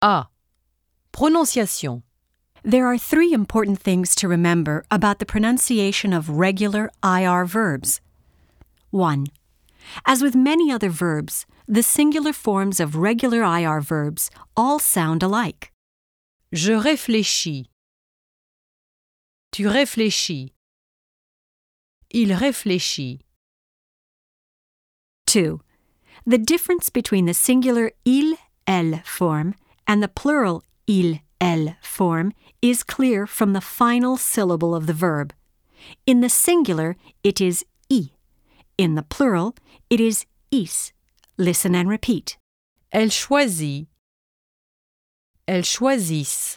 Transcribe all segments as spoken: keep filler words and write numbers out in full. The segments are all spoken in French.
A. Prononciation. There are three important things to remember about the pronunciation of regular I R verbs. one. As with many other verbs, the singular forms of regular I R verbs all sound alike. Je réfléchis. Tu réfléchis. Il réfléchit. two. The difference between the singular il, elle form and the plural il, elle form is clear from the final syllable of the verb. In the singular, it is I. In the plural, it is is. Listen and repeat. Elle choisit. Elles choisissent.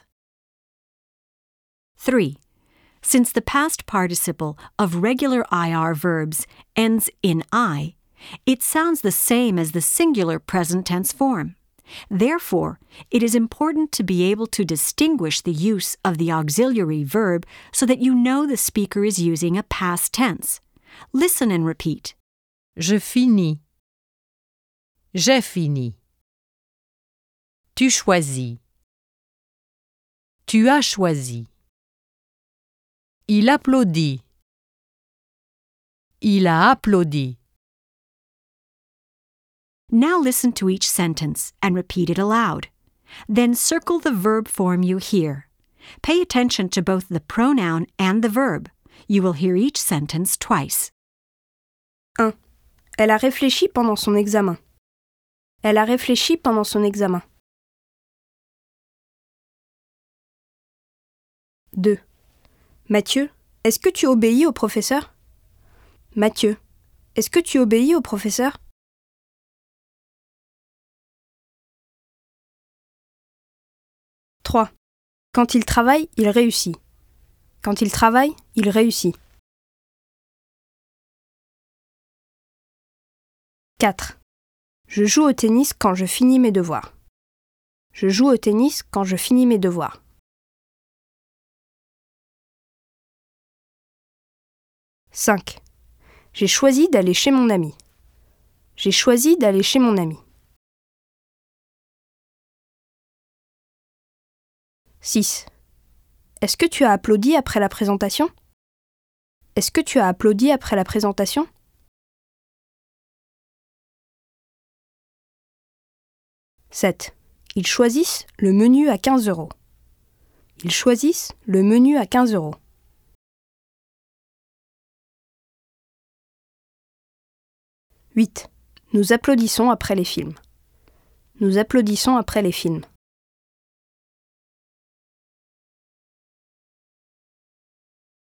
three. Since the past participle of regular I R verbs ends in I, it sounds the same as the singular present tense form. Therefore, it is important to be able to distinguish the use of the auxiliary verb so that you know the speaker is using a past tense. Listen and repeat. Je finis. J'ai fini. Tu choisis. Tu as choisi. Il applaudit. Il a applaudi. Now listen to each sentence and repeat it aloud. Then circle the verb form you hear. Pay attention to both the pronoun and the verb. You will hear each sentence twice. un. Elle a réfléchi pendant son examen. Elle a réfléchi pendant son examen. deux. Mathieu, est-ce que tu obéis au professeur? Mathieu, est-ce que tu obéis au professeur? trois. Quand il travaille, il réussit. Quand il travaille, il réussit. quatre. Je joue au tennis quand je finis mes devoirs. Je joue au tennis quand je finis mes devoirs. cinq. J'ai choisi d'aller chez mon ami. J'ai choisi d'aller chez mon ami. six. Est-ce que tu as applaudi après la présentation? Est-ce que tu as applaudi après la présentation? sept. Ils choisissent le menu à quinze euros. Ils choisissent le menu à quinze euros. huit. Nous applaudissons après les films. Nous applaudissons après les films.